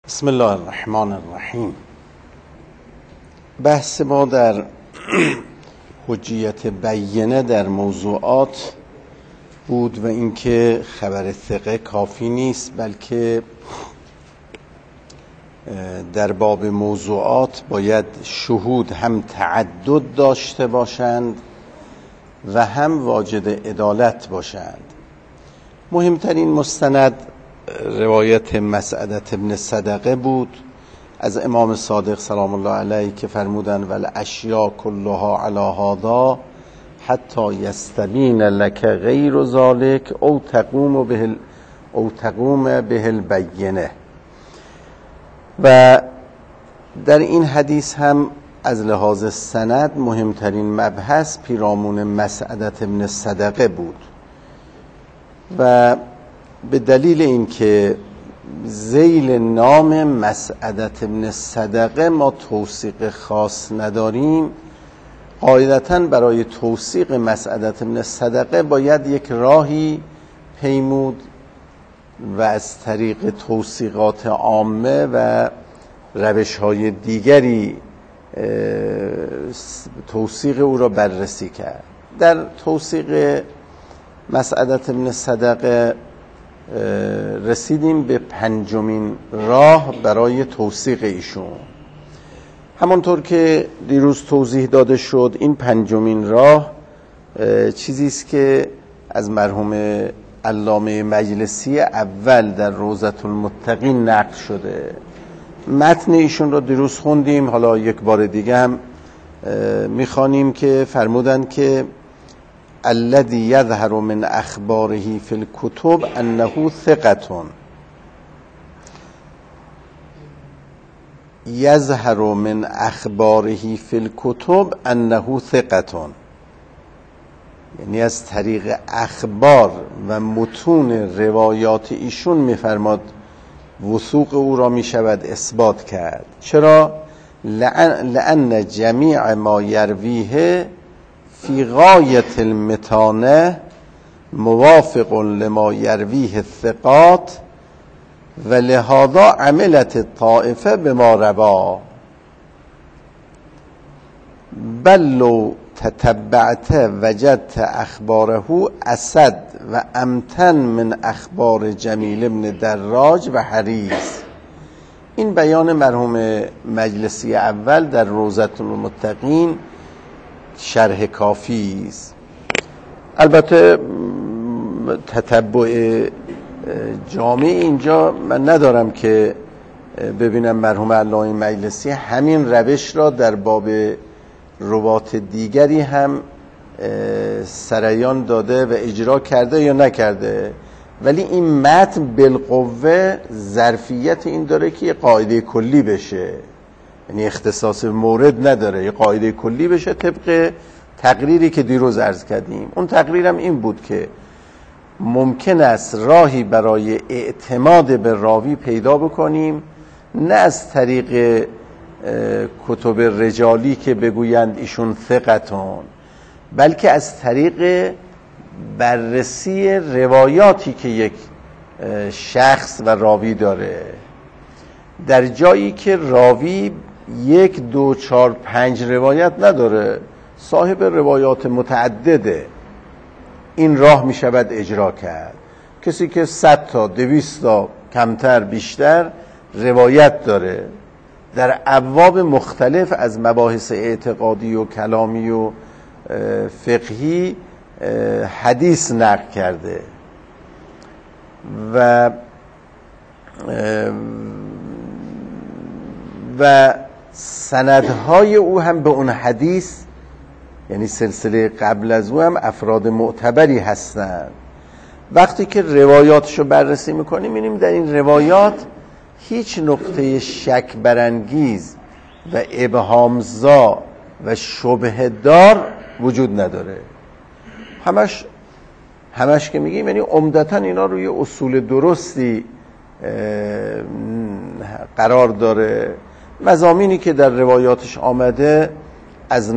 بسم الله الرحمن الرحیم. بحث ما در حجیت بینه در موضوعات بود و اینکه خبر ثقه کافی نیست، بلکه در باب موضوعات باید شهود هم تعدد داشته باشند و هم واجد عدالت باشند. مهمترین مستند روایت مسعدة ابن صدقه بود از امام صادق سلام الله علیه که فرمودند والاشیاء کلها علی هذا حتی یستبین لک غیر ذلک او تقوم به البینه. و در این حدیث هم از لحاظ سند مهمترین مبحث پیرامون مسعدة ابن صدقه بود و به دلیل اینکه ذیل نام مسعدة ابن صدقه ما توثیق خاص نداریم، قاعدتاً برای توثیق مسعدة ابن صدقه باید یک راهی پیمود و از طریق توثیقات عامه و روش‌های دیگری توثیق او را بررسی کرد. در توثیق مسعدة ابن صدقه رسیدیم به پنجمین راه برای توثیق ایشون. همانطور که دیروز توضیح داده شد، این پنجمین راه چیزی است که از مرحوم علامه مجلسی اول در روضة المتقین نقل شده. متن ایشون را دیروز خوندیم، حالا یک بار دیگه هم میخوانیم که فرمودند که الذي يظهر من اخباره في الكتب انه ثقة يظهر من اخباره في الكتب انه ثقة، یعنی از طریق اخبار و متون روایات ایشون میفرماد وثوق او را میشود اثبات کرد. چرا؟ لأن جمیع ما یرویه فی غایت المتانه موافق لما یرویه الثقات و لهذا عملت الطائفه بما روا بل لو تتبعت وجدت اخباره اسد و امتن من اخبار جمیل بن دراج و حریص. این بیان مرحوم مجلسی اول در روضة المتقین شرح کافی است. البته تتبع جامع اینجا من ندارم که ببینم مرحوم علامه مجلسی همین روش را در باب روات دیگری هم سریان داده و اجرا کرده یا نکرده، ولی این متن بالقوه ظرفیت این داره که یه قاعده کلی بشه، یعنی اختصاص مورد نداره، یه قاعده کلی بشه طبق تقریری که دیروز عرض کردیم. اون تقریرم این بود که ممکن است راهی برای اعتماد به راوی پیدا بکنیم، نه از طریق کتب رجالی که بگویند ایشون ثقتون، بلکه از طریق بررسی روایاتی که یک شخص و راوی داره. در جایی که راوی 1 2 4 5 روایت نداره، صاحب روایات متعدده، این راه می شود اجرا کرد. کسی که 100 تا 200 تا کمتر بیشتر روایت داره در ابواب مختلف از مباحث اعتقادی و کلامی و فقهی حدیث نقل کرده و سندهای او هم به اون حدیث، یعنی سلسله قبل از او هم افراد معتبری هستند. وقتی که روایاتشو بررسی میکنیم می‌بینیم در این روایات هیچ نقطه شک برانگیز و ابهامزا و شبهه دار وجود نداره. همش که میگیم یعنی عمدتاً اینا روی اصول درستی قرار داره. مضامینی که در روایاتش آمده از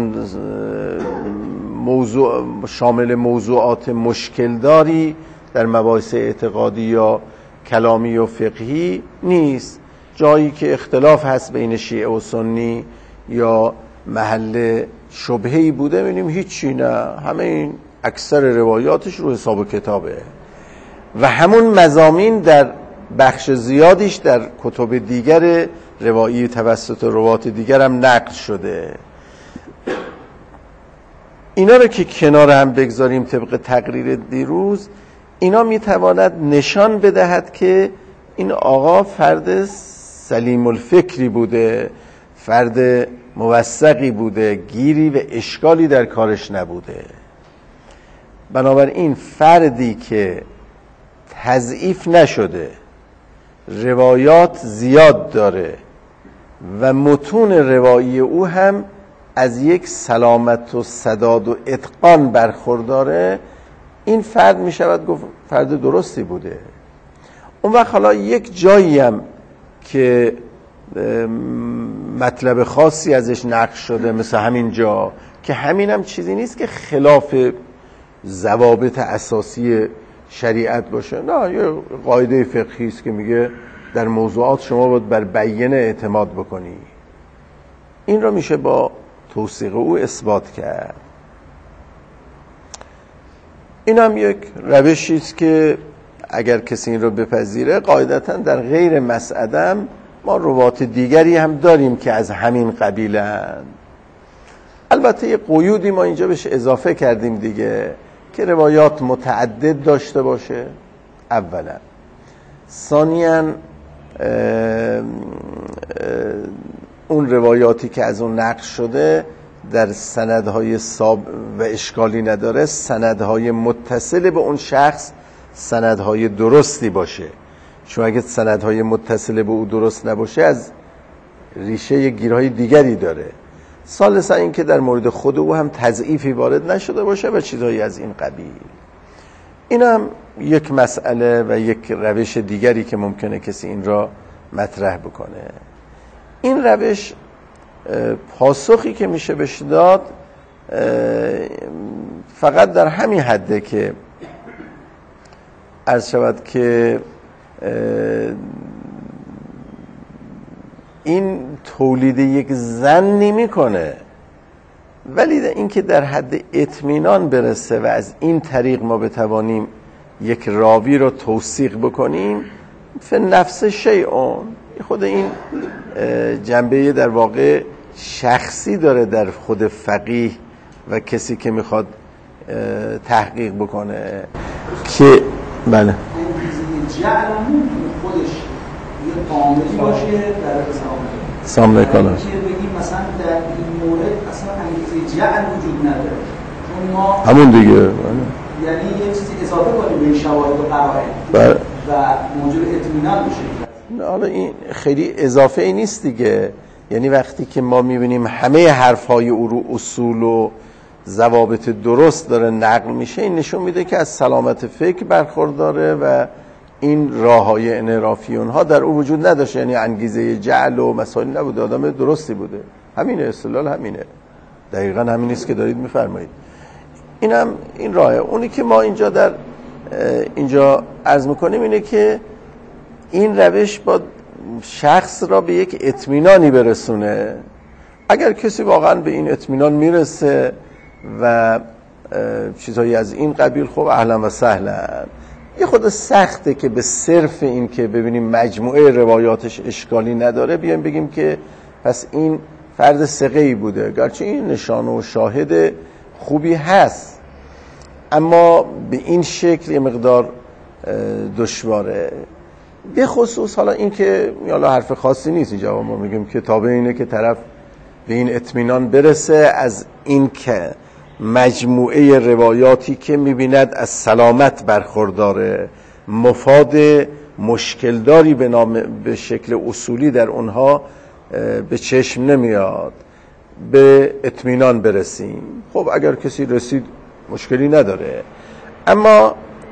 شامل موضوعات مشکل داری در مباحث اعتقادی یا کلامی و فقهی نیست. جایی که اختلاف هست بین شیعه و سنی یا محل شبهه‌ای بوده می‌بینیم هیچی نه، همه این اکثر روایاتش رو حساب و کتابه و همون مضامین در بخش زیادیش در کتب دیگر روایی توسط روات دیگر هم نقل شده. اینا رو که کنار هم بگذاریم طبق تقریر دیروز، اینا میتواند نشان بدهد که این آقا فرد سلیم الفکری بوده، فرد موثقی بوده، گیری و اشکالی در کارش نبوده. بنابراین فردی که تضعیف نشده، روایات زیاد داره و متون روایی او هم از یک سلامت و سداد و اتقان برخورداره، این فرد می شود گفت فرد درستی بوده. اون وقت حالا یک جایی هم که مطلب خاصی ازش نقل شده مثل همین جا که همین هم چیزی نیست که خلاف ضوابط اساسی شریعت باشه، نه، یه قاعده فقهی است که میگه در موضوعات شما باید بر بینه اعتماد بکنی. این رو میشه با توثیق او اثبات کرد. این هم یک روشی است که اگر کسی این رو بپذیره، قاعدتا در غیر مسعدم ما روات دیگری هم داریم که از همین قبیلن. البته یه قیودی ما اینجا بهش اضافه کردیم دیگه، که روایات متعدد داشته باشه اولا. ثانیاً اون روایاتی که از اون نقل شده در سندهای و اشکالی نداره، سندهای متصل به اون شخص سندهای درستی باشه، چون اگه سندهای متصل به او درست نباشه از ریشه گیرهای دیگری داره. ثالثا این که در مورد خود او هم تضعیفی وارد نشده باشه و چیزهایی از این قبیل. این هم یک مسئله و یک روش دیگری که ممکنه کسی این را مطرح بکنه. این روش پاسخی که میشه بهش داد فقط در همین حده که عرض شود که این تولید یک ظن نمی‌کنه، ولی این که در حد اطمینان برسه و از این طریق ما بتوانیم یک راوی رو توثیق بکنیم، فی نفس شیئون، خود این جنبه در واقع شخصی داره در خود فقیه و کسی که میخواد تحقیق بکنه که بله جعلمون خودش یه عاملی باشه در سامنه کنه که بگیم مثلا در این مورد اصلا انگیزه جعل وجود نداره، چون ما همون دیگه یعنی یه چیزی اضافه کنیم به شواهد و قرائن و موجب اطمینان بشه. حالا این خیلی اضافه ای نیست دیگه، یعنی وقتی که ما میبینیم همه حرفهای او رو اصول و ضوابط درست داره نقل میشه، این نشون میده که از سلامت فکر برخورداره و این راههای انحرافی اونها در او وجود نداشته، یعنی انگیزه جعل و مسائل نبوده، آدم درستی بوده. همینه، استدلال همینه، دقیقاً همین است که دارید میفرمایید. اینم این راهه. اونی که ما اینجا عرض میکنیم اینه که این روش با شخص را به یک اطمینانی برسونه. اگر کسی واقعاً به این اطمینان میرسه و چیزهایی از این قبیل، خب اهلا و سهلا. یه خود سخته که به صرف این که ببینیم مجموعه روایاتش اشکالی نداره بیایم بگیم که پس این فرد ثقه‌ای بوده، گرچه این نشانه و شاهد خوبی هست، اما به این شکل یه مقدار دشواره. به خصوص حالا این که حالا حرف خاصی نیست اینجا، ما میگیم که تابع اینه که طرف به این اطمینان برسه از این که مجموعه روایاتی که میبیند از سلامت برخورداره، مفاد مشکلداری به شکل اصولی در اونها به چشم نمیاد، به اطمینان برسیم. خب اگر کسی رسید مشکلی نداره، اما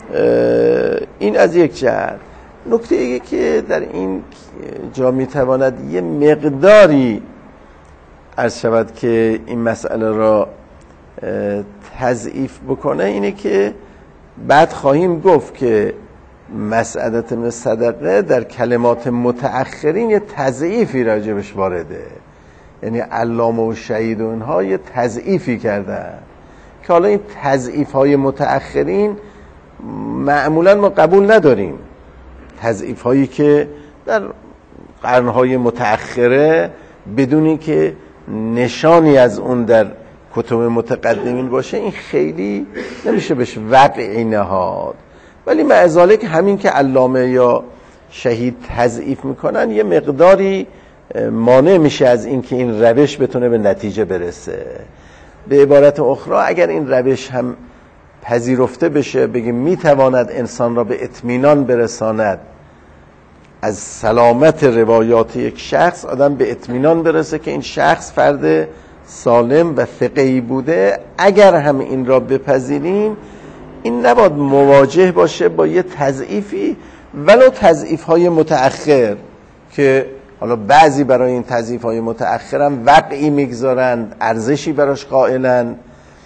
این از یک جهت. نکته ایه که در این جا میتواند یه مقداری عرض شود که این مسئله را تضعیف بکنه اینه که بعد خواهیم گفت که مسعدة ابن صدقه در کلمات متأخرین یه تضعیفی راجبش وارده، یعنی علامه و شهید و اینها یه تضعیفی کردن که حالا این تضعیف های متأخرین معمولا ما قبول نداریم. تضعیف هایی که در قرنهای متأخره بدونی که نشانی از اون در کتب متقدمین باشه، این خیلی نمیشه بهش وقعی نهاد. ولی مع ذالک همین که علامه یا شهید تضعیف میکنن یه مقداری مانع میشه از این که این روش بتونه به نتیجه برسه. به عبارت اخرى اگر این روش هم پذیرفته بشه، بگیم میتواند انسان را به اطمینان برساند، از سلامت روایات یک شخص آدم به اطمینان برسه که این شخص فرد سالم و ثقه‌ای بوده، اگر هم این را بپذیریم این نباید مواجه باشه با یه تضعیفی، ولو تضعیف‌های متأخر که حالا بعضی برای این تضعیف‌های متأخر هم وقعی میگذارند، ارزشی براش قائلن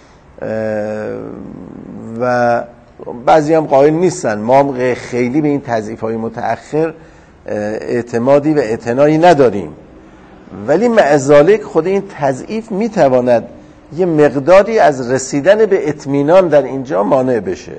و بعضی هم قائل نیستن. ما هم خیلی به این تضعیف‌های متأخر اعتمادی و اعتنایی نداریم، ولی مع ذالک خود این تضعیف میتواند یه مقداری از رسیدن به اطمینان در اینجا مانع بشه.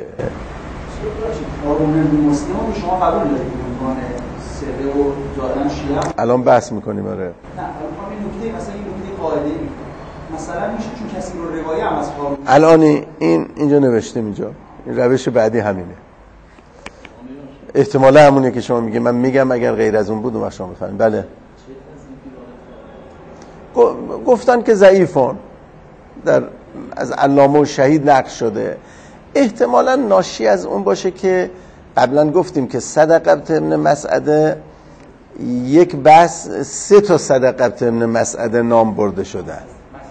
شما قبول دارید ثقه و دادن شیعه الان بحث میکنیم. آره نه، الان این نکته مثلا این نکته قاعده مثلا میشه چون کسی رو روایه هم از قانون الان اینجا نوشتیم، اینجا این روش بعدی همینه، احتمالا همونه که شما میگید. من میگم اگر غیر از اون بود اون شما بفهمید. بله گفتن که ضعیفون در از علامه و شهید نقل شده، احتمالا ناشی از اون باشه که قبلا گفتیم که صدقه ابن مسعده یک بحث 3 تا صدقه ابن مسعده نام برده شدن.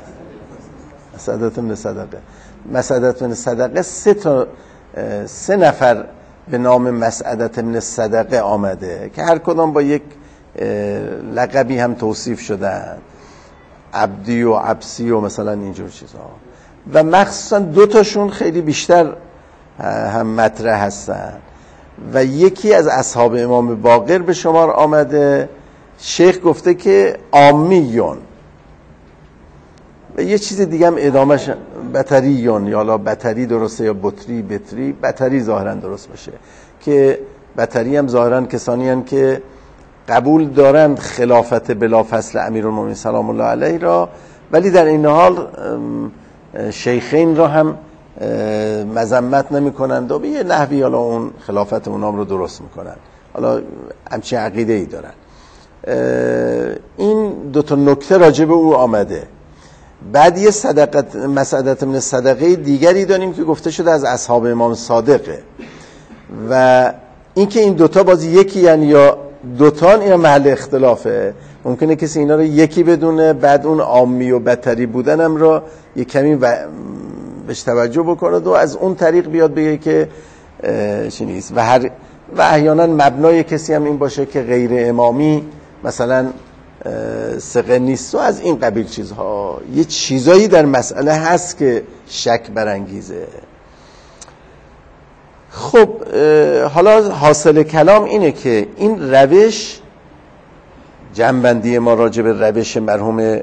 مسعده ابن صدقه 3 نفر به نام مسعده ابن صدقه آمده که هر کدام با یک لقبی هم توصیف شدن، عبدی و عبسی و مثلا اینجور چیزها، و مخصوصا 2 تاشون خیلی بیشتر هم مطرح هستن و یکی از اصحاب امام باقر به شمار آمده. شیخ گفته که عامیون و یه چیز دیگه هم ادامهش بطریون، یا لا بطری درسته یا بطری، بطری ظاهرا درست باشه، که بطری هم ظاهرا کسانی هستند که قبول دارند خلافت بلافصل امیرالمومنین سلام الله علیه را، ولی در این حال شیخین را هم مذمت نمی کنند و به یه نحوی حالا اون خلافت اونام رو درست میکنن، حالا همچین عقیده ای دارن. این 2 تا نکته راجع به او آمده. بعد یه مسعده ابن صدقه دیگری داریم که گفته شده از اصحاب امام صادقه، و اینکه این 2 تا باز یکی یعنی یا 2 تا این محل اختلافه. ممکنه کسی اینا رو یکی بدونه، بعد اون عامی و بطری بودنم رو یه کمی بهش توجه بکنه و از اون طریق بیاد بگه که چی نیست. و احیانا مبنای کسی هم این باشه که غیر امامی مثلا ثقه نیست و از این قبیل چیزها. یه چیزایی در مسئله هست که شک برانگیزه. خب حالا حاصل کلام اینه که این روش، جنبندی ما راجع به روش مرحوم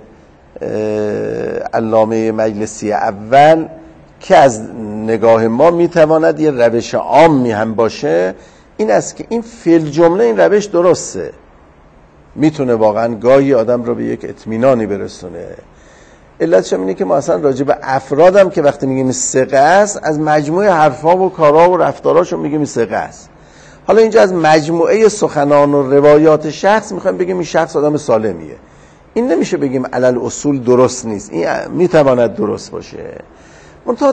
علامه مجلسی اول که از نگاه ما میتواند یه روش عامی هم باشه، این است که این فیل جمله این روش درسته، میتونه واقعا گاهی آدم رو به یک اطمینانی برسونه. علتش هم اینه که ما اصلا راجع به افرادم که وقتی میگیم ثقه است، از مجموعه حرفا و کارا و رفتاراشو میگیم ثقه است. حالا اینجا از مجموعه سخنان و روایات شخص میخوایم بگیم این شخص آدم سالمیه. این نمیشه بگیم علل اصول درست نیست، این میتواند درست باشه. منتها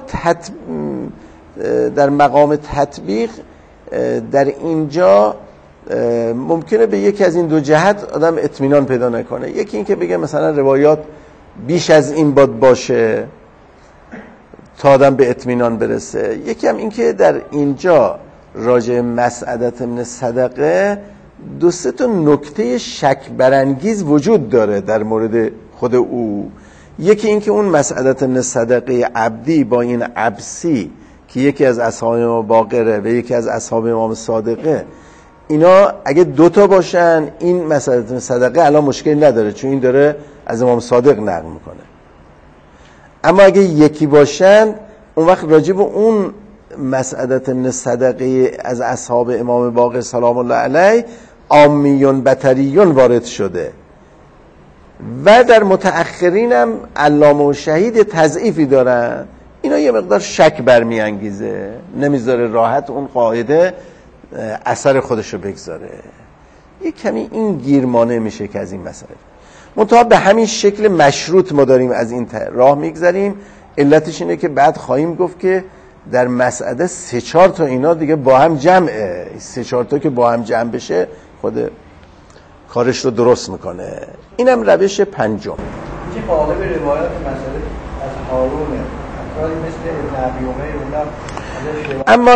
در مقام تطبیق در اینجا ممکنه به یکی از این 2 جهت آدم اطمینان پیدا نکنه. یکی این که بگه مثلا روایات بیش از این باشه تا آدم به اطمینان برسه. یکی هم این که در اینجا راجع مسعده ابن صدقه 2-3 تا نکته شک برانگیز وجود داره در مورد خود او. یکی این که اون مسعده ابن صدقه عبدی با این عبسی که یکی از اصحاب امام باقره و یکی از اصحاب امام صادقه، اینا اگه دوتا باشن این مسئله صدقه الان مشکلی نداره، چون این داره از امام صادق نقل میکنه. اما اگه یکی باشن اون وقت راجع به اون مسئله من صدقه از اصحاب امام باقر سلام الله علیه عامیون بطریون وارد شده و در متأخرین هم علامه و شهید تضعیفی دارن. اینا یه مقدار شک برمیانگیزه، نمیذاره راحت اون قاعده اثر خودشو بگذاره. یه کمی این گیرمانه میشه که از این مسئله منتها به همین شکل مشروط ما داریم از این راه میگذریم. علتش اینه که بعد خواهیم گفت که در مسئله 3-4 تا اینا دیگه با هم جمعه، 3-4 تا که با هم جمع بشه خود کارش رو درست میکنه. اینم روش پنجم. چه قالب روایات مسئله از هارونه افرادی مثل ابن ابی امیر. اما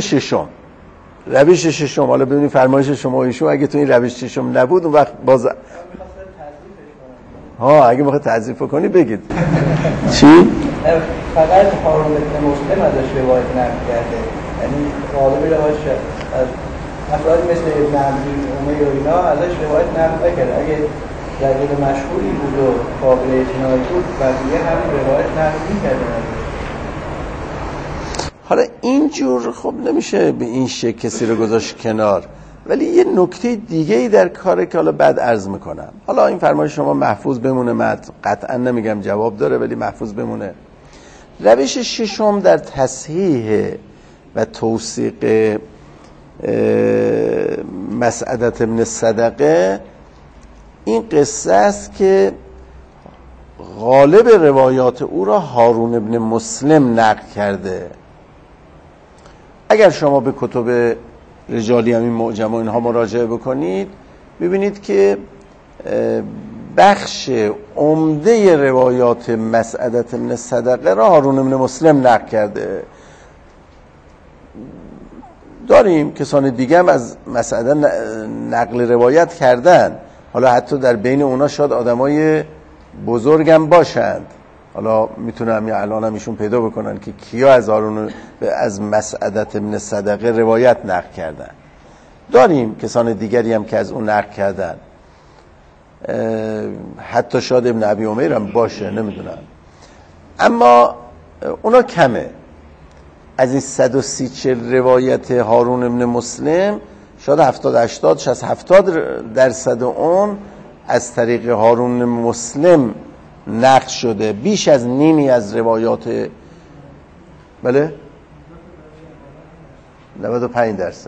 روش ششم حالا ببینید فرمایش شما و ایشون اگه تو این روش ششم نبود اون وقت باز اگه بخواد تعریف کنی بگید. چی؟ فقط هارون ابن مسلم ازش روایت نقل کرده، یعنی قالب روایت از افرادی مثل ابن ابی امیر و اینا ازش روایت نقل نکرده. اگه دلیل مشهوری بود و قابل اعتنایی بود بقیه هم روایت نقل می‌کردن. حالا اینجور خب نمیشه به این شکل کسی رو گذاشت کنار، ولی یه نکته دیگه‌ای در کاره که حالا بعد عرض میکنم. حالا این فرمایش شما محفوظ بمونه، من قطعا نمیگم جواب داره ولی محفوظ بمونه. روش ششم در تصحیح و توثیق مسعدة من صدقه این قصه است که غالب روایات او را هارون ابن مسلم نقل کرده. اگر شما به کتب رجالی همین معجم و اینها مراجعه بکنید ببینید که بخش عمده روایات مسعدة من صدقه را هارون ابن مسلم نقل کرده. داریم کسان دیگه هم از مسعده نقل روایت کردن، حالا حتی در بین اونا شاید آدمای بزرگم باشند. حالا میتونم یا الان هم ایشون پیدا بکنن که کیا از هارون از مسعدة من صدقه روایت نقل کردن. داریم کسان دیگری هم که از اون نقل کردن، حتی شاید ابن ابی امیر هم باشه، نمیدونم. اما اونا کمه. از این 130 روایت هارون ابن مسلم شاید 70-80-60-70% اون از طریق هارون مسلم نقل شده. بیش از نیمی از روایات بله 95%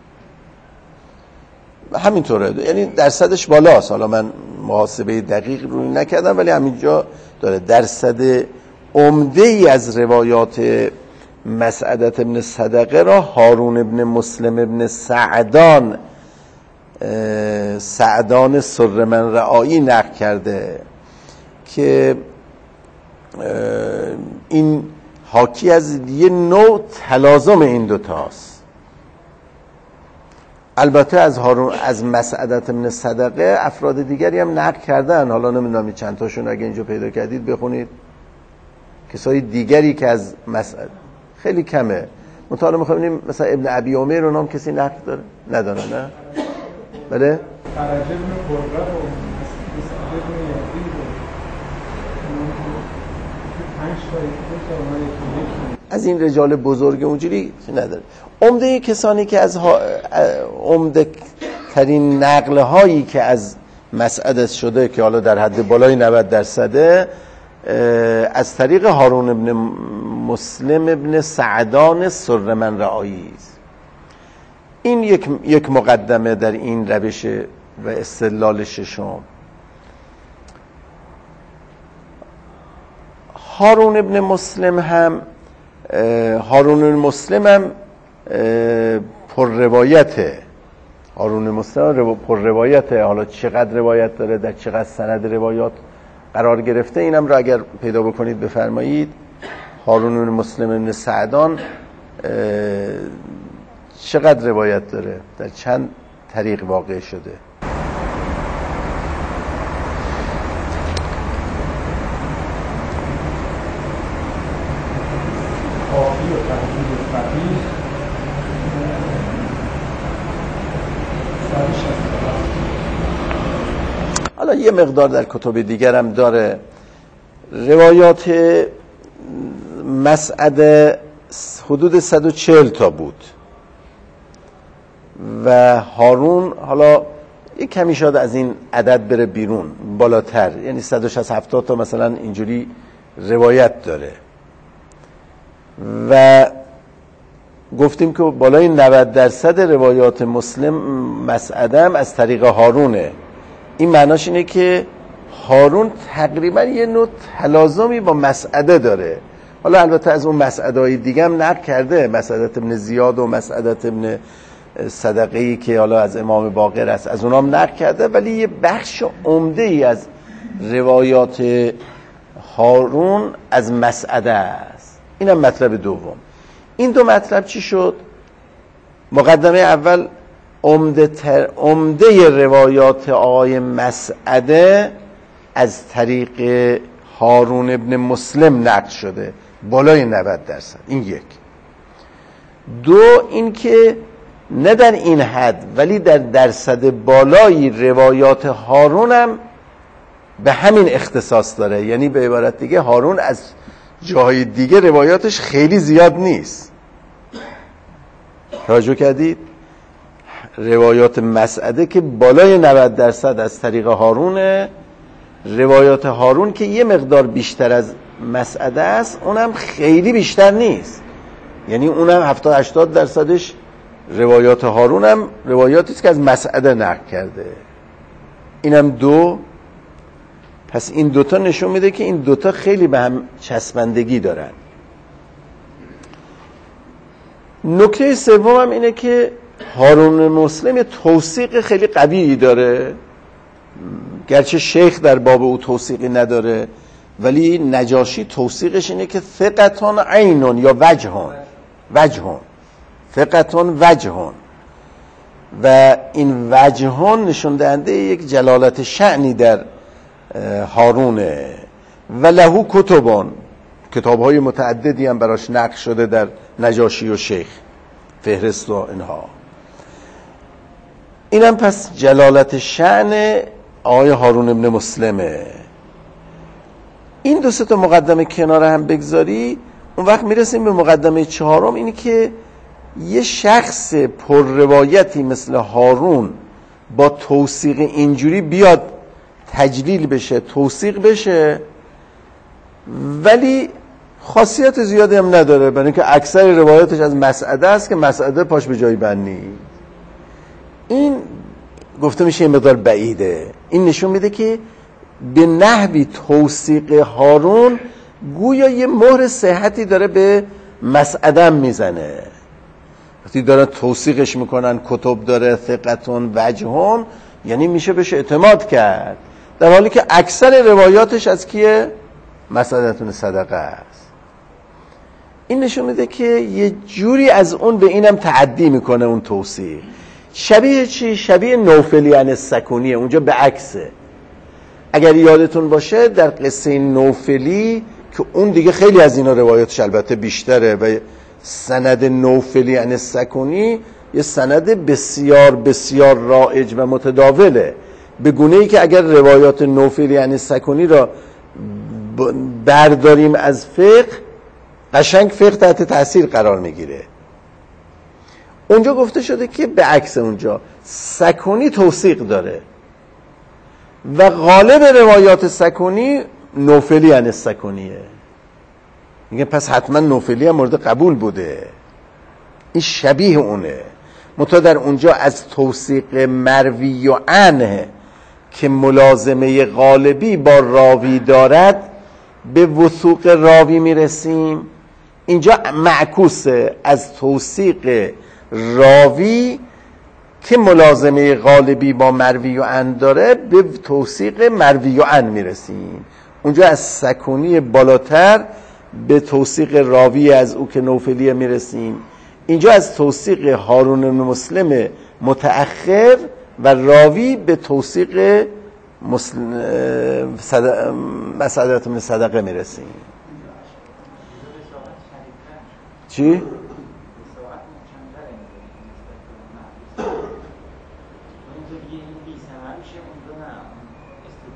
همینطوره، یعنی درصدش بالاست. حالا من محاسبه دقیق روی نکردم ولی همینجا داره. درصد عمده ای از روایات مسعدة ابن صدقه را هارون ابن مسلم ابن سعدان سرمن رعایی نقل کرده که این حاکی از یه نوع تلازم این دوتاست. البته از مسعدة ابن صدقه افراد دیگری هم نقل کردن، حالا نمیدونم چند تاشون اگه اینجا پیدا کردید بخونید. کسای دیگری که از مسعد خیلی کمه. مطالعه می‌خونیم مثلا ابن ابی امیر رو نام کسی نقل داره؟ نداره نه؟ بله؟ از این رجال بزرگ اونجوری نداره. عمده کسانی که از عمده ترین نقل هایی که از مسعده شده که حالا در حد بالای 90% از طریق هارون ابن مسلم ابن سعدان سرمن رعایی است. این یک مقدمه در این روش و استدلال ششم. هارون ابن مسلم هم پر روایته. هارون مسلم پر روایته. حالا چقدر روایت داره، در چقدر سند روایات قرار گرفته، اینم را اگر پیدا بکنید بفرمایید. هارون بن مسلم بن سعدان چقدر روایت داره، در چند طریق واقع شده. یه مقدار در کتب دیگر هم داره. روایات مسعده حدود 140 تا بود و هارون حالا یک کمی شاید از این عدد بره بیرون، بالاتر، یعنی 160-170 تا مثلا اینجوری روایت داره و گفتیم که بالای 90% روایات مسلم مسعده هم از طریق هارونه. این معناش اینه که هارون تقریبا یه نوع تلازمی با مسعده داره. حالا البته از اون مسعده‌های دیگه هم نقل کرده، مسعدت ابن زیاد و مسعدت ابن صدقه‌ای که حالا از امام باقر است، از اونها هم نقل کرده، ولی یه بخش عمده‌ای از روایات هارون از مسعده است. اینم مطلب دوم. این دو مطلب چی شد؟ مقدمه اول عمده روایات آقای مسعده از طریق هارون ابن مسلم نقل شده، بالای 90%. این یک. دو، این که نه در این حد ولی در درصد بالایی روایات هارون هم به همین اختصاص داره. یعنی به عبارت دیگه هارون از جاهای دیگه روایاتش خیلی زیاد نیست. توجه کردید؟ روایات مسعده که بالای 90% از طریق هارونه، روایات هارون که یه مقدار بیشتر از مسعده است اونم خیلی بیشتر نیست، یعنی اونم 70-80% روایات هارون هم روایاتی است که از مسعده نقل کرده. اینم دو. پس این دوتا نشون میده که این دوتا خیلی به هم چسبندگی دارن. نکته سوم هم اینه که هارون مسلم توثیق خیلی قوی داره، گرچه شیخ در باب او توثیقی نداره، ولی نجاشی توثیقش اینه که ثقتون عینون یا وجهون ثقتون وجهون، و این وجهون نشون دهنده یک جلالت شأنی در هارونه. و لهو کتبان، کتاب‌های متعددی هم براش نقل شده در نجاشی و شیخ، فهرست و اینها. اینم پس جلالت شأن آقای هارون ابن مسلمه. این دو سه تا مقدمه کنار هم بگذاری، اون وقت میرسیم به مقدمه چهارم، اینی که یه شخص پر روایتی مثل هارون با توثیق اینجوری بیاد تجلیل بشه، توثیق بشه، ولی خاصیت زیادی هم نداره، برای اینکه اکثر روایاتش از مسعده است که مسعده پاش به جای بند نیست. این گفته میشه یه مقدار بعیده. این نشون میده که به نحوی توثیق هارون گویا یه مهر صحتی داره به مسعده میزنه. وقتی دارن توثیقش میکنن، کتب داره ثقتون وجهون، یعنی میشه بهش اعتماد کرد، در حالی که اکثر روایاتش از کیه؟ مسعدتون صدقه است. این نشون میده که یه جوری از اون به اینم تعدی میکنه اون توصیف. شبیه چی؟ شبیه نوفلی عن سکونیه. اونجا به عکسه. اگر یادتون باشه در قصه نوفلی که اون دیگه خیلی از اینا روایاتش البته بیشتره و سند نوفلی عن سکونی یه سند بسیار بسیار رایج و متداوله، به گونه ای که اگر روایات نوفلی عن سکونی را برداریم از فقه، قشنگ فقه تحت تاثیر قرار میگیره. اونجا گفته شده که به عکس اونجا سکونی توثیق داره و غالب روایات سکونی نوفلی عن سکونیه. میگه پس حتما نوفلی هم مورد قبول بوده. این شبیه اونه. منتها در اونجا از توثیق مروی و عنه که ملازمه غالبی با راوی دارد به وثوق راوی میرسیم. اینجا معکوسه، از توثیق راوی که ملازمه غالبی با مروی و عن داره به توثیق مروی و عن میرسیم. اونجا از سکونی بالاتر به توثیق راوی از او که نوفلی میرسیم. اینجا از توثیق هارون بن مسلم متأخر و راوی به توثیق مسعدة بن صدقه میرسیم. چی؟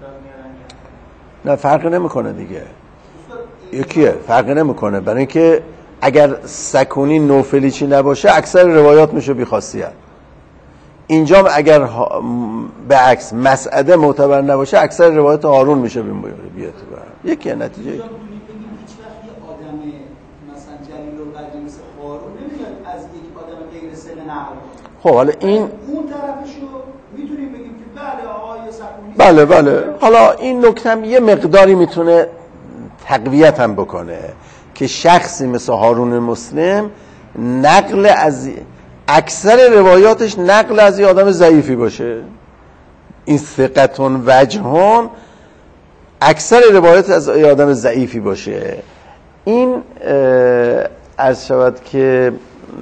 نه فرق نمیکنه دیگه، یکیه، فرق نمیکنه. برای اینکه اگر سکونی نوفلی چی نباشه اکثر روایات میشه بی‌خاصیت. اینجا اگر به عکس مسعده معتبر نباشه اکثر روایات هارون میشه بی‌اعتبار. یکیه نتیجه. هیچ وقت یه آدم مثلا جلیل القدر مثل هارون نمیاد از یک آدم غیر سن نقل. خب حالا این اون طرفشو میتونیم بگیم که بله آقای سکونی بله حالا این نکته هم یه مقداری میتونه تقویت هم بکنه که شخصی مثل هارون مسلم نقل از اکثر روایاتش نقل از یه آدم ضعیفی باشه. این ثقتون وجهون اکثر روایات از یه آدم ضعیفی باشه. این عرض شود که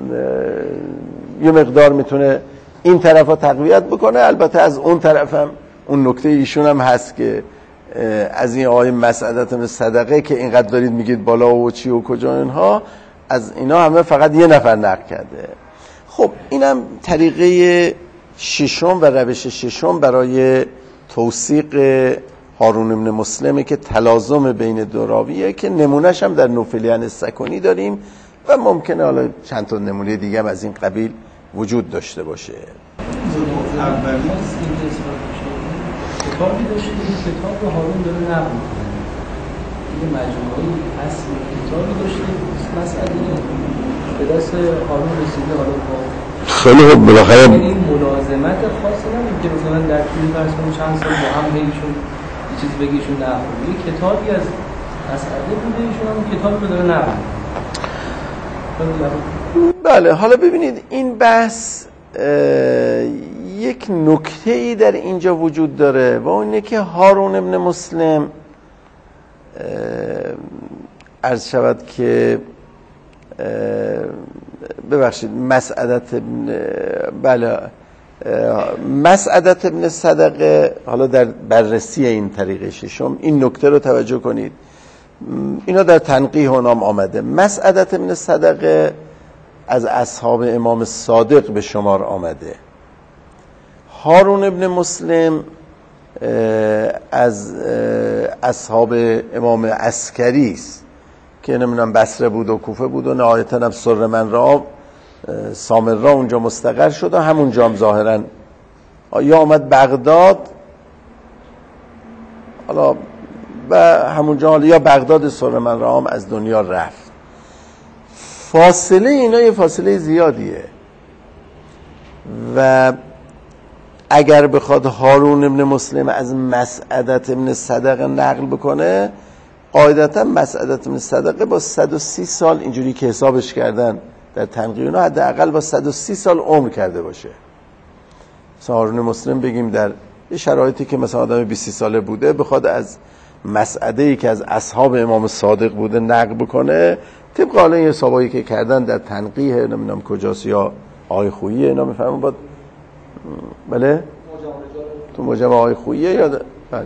یه مقدار میتونه این طرف ها تقویت بکنه. البته از اون طرف هم اون نکته ایشون هم هست که از این آقای مسعدت بن صدقه که اینقدر دارید میگید بالا و چی و کجا اینها، از اینا همه فقط یه نفر نقل کرده. خب اینم طریقه ششم و روش ششم برای توثیق هارون بن مسلمه که تلازم بین دو راویه که نمونهش هم در نوفلیان سکونی داریم و ممکنه حالا چند تا نمونه دیگه هم از این قبیل وجود داشته باشه. اولی کتابی داشته که کتاب هارون داره نقل می‌کنه. یه مجموعه‌ای هست کتابی داشته مسئله به دست هارون رسیده. حالا با خیلی خوب بالاخره این ملازمت خاصی نمیشه که مثلا در طول فرض کنیم چند سال با هم بهشون یه چیز بگیشون نقل. یه کتابی از مسئله بوده ایشون هم کتابی رو داره نقل. بله حالا ببینید این بحث یک نکته‌ای در اینجا وجود داره و اونه که هارون بن مسلم عرض شود که ببخشید مسعدت ابن صدقه، حالا در بررسی این طریق ششم این نکته رو توجه کنید، اینا در تنقیح و نام آمده. مسعدت ابن صدقه از اصحاب امام صادق به شمار آمده. هارون ابن مسلم از اصحاب امام عسکری است که نمیدونم بصره بود و کوفه بود و نهایتاً هم سرمن را سامرا اونجا مستقر شد و همونجا هم ظاهراً یا آمد بغداد، حالا و همونجا یا بغداد سرمن را هم از دنیا رفت. فاصله اینا یه فاصله زیادیه و اگر بخواد هارون ابن مسلم از مسعدت ابن صدقه نقل بکنه، قاعدتا مسعدت ابن صدقه با 130 سال اینجوری که حسابش کردن در تنقیح اونا حداقل با 130 سال عمر کرده باشه. مثلا هارون مسلم بگیم در یه شرایطی که مثلا آدم 20 ساله بوده بخواد از مسعده‌ای که از اصحاب امام صادق بوده نقل بکنه، طبق حالا این حسابایی که کردن در تنقیح نمیدونم کجاست یا آقای خویی اینا میفهمون با بله تو مجمع آقای خویی یا بله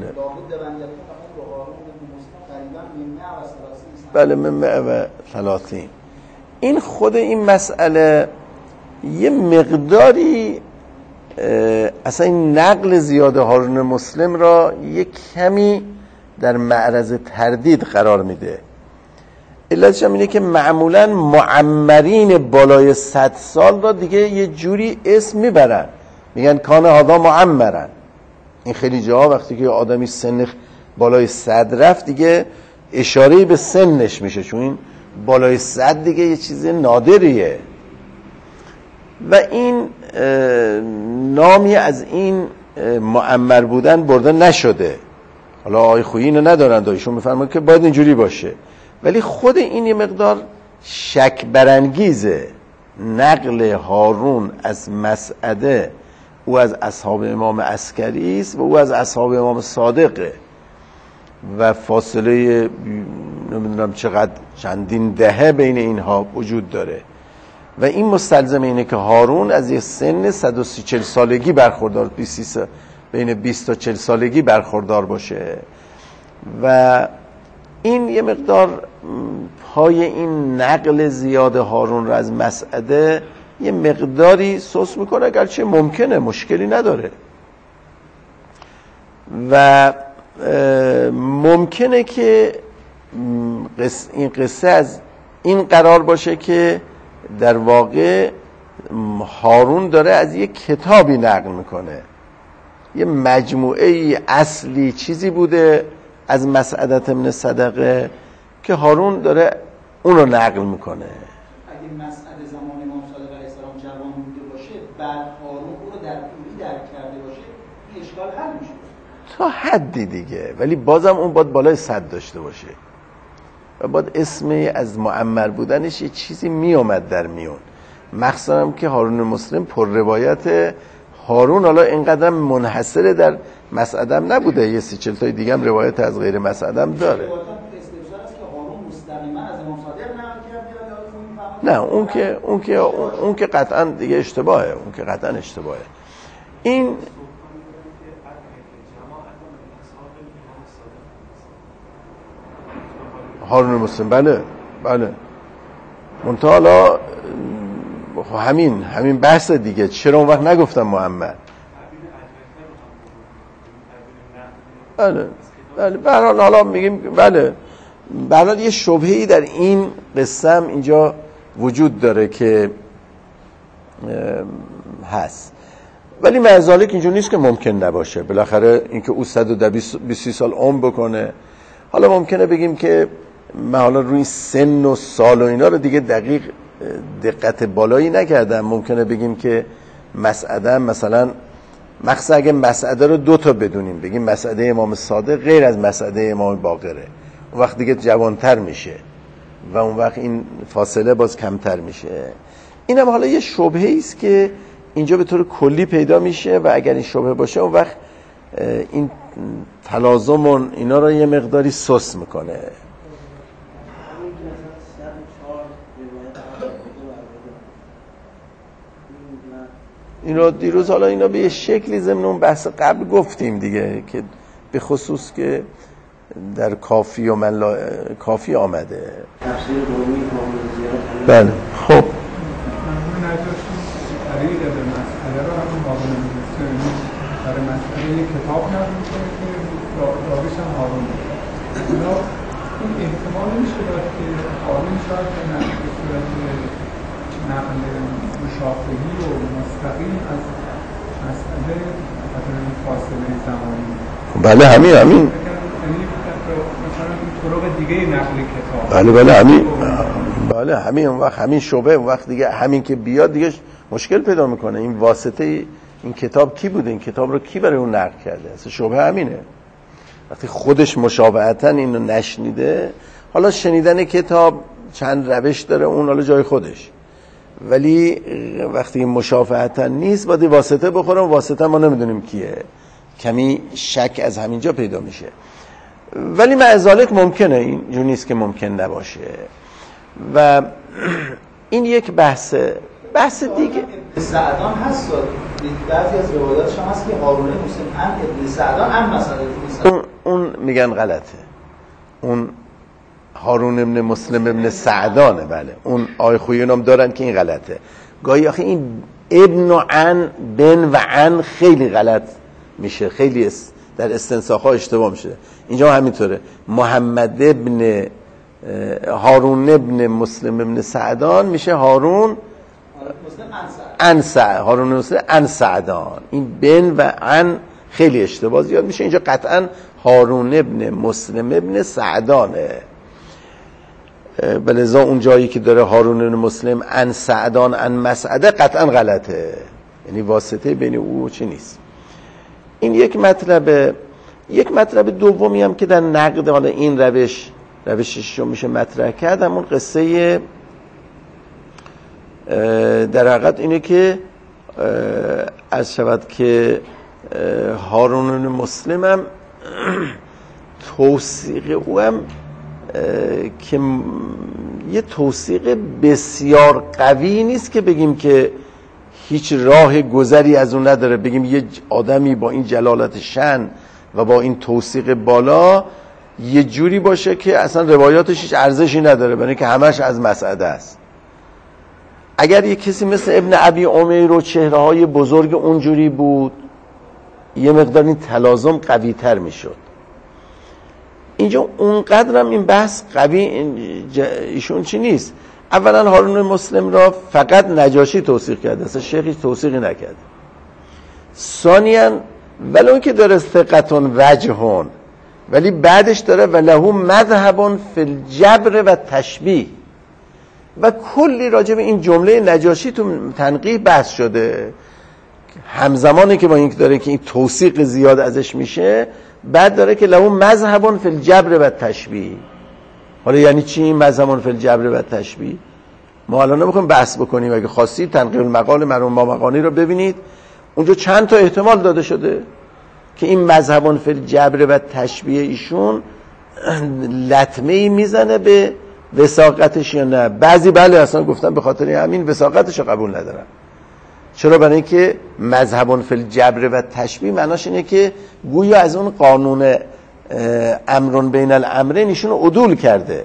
بله من 30. این خود این مسئله یه مقداری اصلا این نقل زیاد هارون مسلم را یک کمی در معرض تردید قرار میده. علتش هم اینه که معمولا معمرین بالای 100 سال را دیگه یه جوری اسم میبرن، میگن کان هذا معمرن. این خیلی جاها وقتی که آدمی سن بالای 100 رفت دیگه اشاره به سنش میشه، چون این بالای 100 دیگه یه چیز نادریه و این نامی از این معمر بودن برده نشده. حالا آقای خویی اینو ندارند، ایشون میفرمایند که باید اینجوری باشه، ولی خود این یه مقدار شک برانگیزه. نقل هارون از مسعده، او از اصحاب امام عسکری است و او از اصحاب امام صادقه و فاصله نمیدونم چقدر چندین دهه بین اینها وجود داره و این مستلزم اینه که هارون از یه سن 130-40 سالگی برخوردار، بین 20 تا 40 سالگی برخوردار باشه و این یه مقدار پای این نقل زیاد هارون را از مسعده یه مقداری سوس میکنه، اگرچه ممکنه، مشکلی نداره. و ممکنه که این قصه از این قرار باشه که در واقع هارون داره از یک کتابی نقل میکنه، یه مجموعه اصلی چیزی بوده از مسعدة ابن صدقه که هارون داره اون رو نقل میکنه. اگه مسعده زمان امام صادق علیه السلام جوان بوده باشه، بعد هارون اون رو در طولی درک کرده باشه، این اشکال حل میشه تا حدی دیگه، ولی بازم اون باید بالای 100 داشته باشه و باید اسمی از معمر بودنش یه چیزی میومد در میون. مخصوصا هم که هارون مسلم پر روایت، هارون حالا اینقدر منحصر در مسعده هم نبوده، یه 30-40 تای دیگه هم روایت از غیر مسعده هم داره. نه اون که قطعا دیگه اشتباهه، اون که قطعا اشتباهه. این هارون مسلم بله منتها حالا همین بحث دیگه، چرا اون وقت نگفتم محمد؟ بله به هر حال حالا میگیم بله به هر حال یه شبهه‌ای در این قصه هم اینجا وجود داره که هست، ولی معذالک اینجور نیست که ممکن نباشه. بالاخره اینکه او 120 سال عمر بکنه، حالا ممکنه بگیم که من حالا روی سن و سال و اینا رو دیگه دقت بالایی نکردم، ممکنه بگیم که مسعده مثلا مخصوصا اگه مسعده رو 2 تا بدونیم، بگیم مسعده امام صادق غیر از مسعده امام باقره، اون وقت دیگه جوانتر میشه و اون وقت این فاصله باز کمتر میشه. اینم حالا یه شبهه‌ای است که اینجا به طور کلی پیدا میشه و اگر این شبهه باشه اون وقت این تلازم اینا رو یه مقداری سست میکنه. اینا دیروز حالا اینا به یه شکلی ضمن اون بحث قبل گفتیم دیگه که به خصوص که در کافی و کافی آمده. تفسیر رومی زیاد. بله خب من نجاشی طریق به مسئله رو همون قابل مسلمی برای مسئله یک کتاب نقل می‌کنه که راویش هم هارون میشه. اونا این احتمال میشه داد که هارون شاید به صورت نقل مشافهی و مستقیم از مسئله مثلا این فاصله زمانی. بله همین یعنی مثلا این طرق دیگه نقل کتاب. بله همین اون وقت همین شبه، اون وقت دیگه همین که بیاد دیگه مشکل پیدا میکنه. این واسطه این کتاب کی بوده؟ این کتاب رو کی برای اون نقل کرده؟ اصلا شبه همینه. وقتی خودش مشابهتاً اینو نشنیده، حالا شنیدن کتاب چند روش داره، اون حالا جای خودش، ولی وقتی مشابهتاً نیست باید واسطه بخوره، واسطه ما نمیدونیم کیه، کمی شک از همینجا پیدا میشه. ولی معذالک ممکنه، اینجور نیست که ممکن نباشه. و این یک بحث دیگه. سعدان هست، بعضی از روایاتش هم هست که هارون مسلم هم ابن سعدان هم مثلا اون میگن غلطه، اون هارون ابن مسلم ابن سعدانه. بله اون آی خویون هم دارن که این غلطه. گاهی آخه این ابن و عن بن و عن خیلی غلط میشه، خیلی در استنساخ ها اشتباه میشه. اینجا همینطوره، محمد ابن هارون ابن مسلم ابن سعدان میشه هارون هارون مسلم ان سعدان. این بن و عن خیلی اشتباه زیاد میشه، اینجا قطعا هارون ابن مسلم ابن سعدانه. بلذا اون جایی که داره هارون ابن مسلم ان سعدان ان مسعده قطعا غلطه، یعنی واسطه بین او چی نیست. این یک مطلب دومی هم که در نقد حالا این روشش رو میشه مطرح کرد، همون قصه در حقیقت اینه که عرض شود که هارون مسلم هم توثیق او هم که یه توثیق بسیار قوی نیست که بگیم که هیچ راه گذری از اون نداره، بگیم یه آدمی با این جلالت شأن و با این توثیق بالا یه جوری باشه که اصلا روایاتش هیچ ارزشی نداره، برای اینکه همش از مسعده است. اگر یه کسی مثل ابن ابی عمیر و چهره‌های بزرگ اونجوری بود، یه مقدار این تلازم قوی تر میشد. اینجا اونقدرم این بحث قوی ایشون چی نیست. اولا هارون مسلم را فقط نجاشی توثیق کرده، اصلا شیخی توثیقی نکرده. ثانیاً ولو که داره ثقتون وجهون، ولی بعدش داره ولهو مذهب فی الجبر و تشبیه و کلی راجع به این جمله نجاشی تو تنقیح بحث شده. همزمانی که با این داره که این توثیق زیاد ازش میشه، بعد داره که لهو مذهب فی الجبر و تشبیه. حالا یعنی چی این مذهب فی الجبر و تشبیه؟ ما الان نمیخوایم بحث بکنیم، اگه خواستید تنقیح المقال مرحوم بامقانی رو ببینید، اونجا چند تا احتمال داده شده که این مذهب فی الجبر و تشبیه ایشون لطمه‌ای میزنه به وثاقتش یا نه. بعضی بله اصلا گفتن به خاطر همین وثاقتش رو قبول ندارن. چرا؟ برای اینکه مذهب فی الجبر و تشبیه معناش اینه که گویا از اون قانون امر بین الامرین ایشون عدول کرده.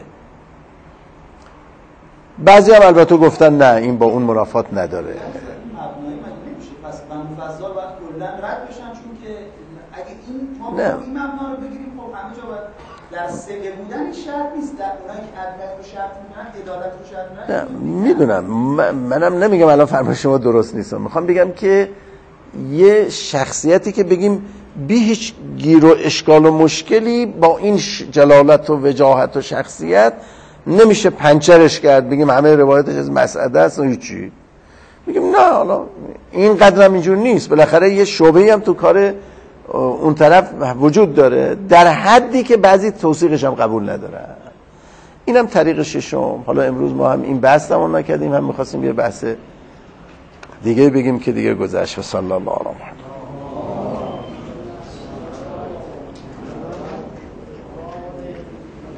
بعضی هم البته گفتن نه این با اون منافات نداره. پس بنو فضال باید کلا رد بشن، چون که اگه این ما این مبنا رو بگیریم خب همه جا باید در سقه بودن این شرط نیست، در اونایی که عدالت رو شرط میکنن عدالت رو شرط میکنن. میدونم منم نمیگم الان فرمایش شما درست نیست، میخوام بگم که یه شخصیتی که بگیم بی هیچ گیر و اشکال و مشکلی با این جلالت و وجاهت و شخصیت نمیشه پنچرش کرد بگیم همه روایتش از مسعده است و هیچی. میگم نه، حالا این قدرم اینجور نیست، بالاخره یه شعبه‌ای هم تو کار اون طرف وجود داره در حدی که بعضی توثیقش هم قبول ندارن. اینم طریق ششم. حالا امروز ما هم این بحث تمام نکردیم، هم می‌خواستیم یه بحث دیگه بگیم که دیگه گذشت. و صلی الله علیه و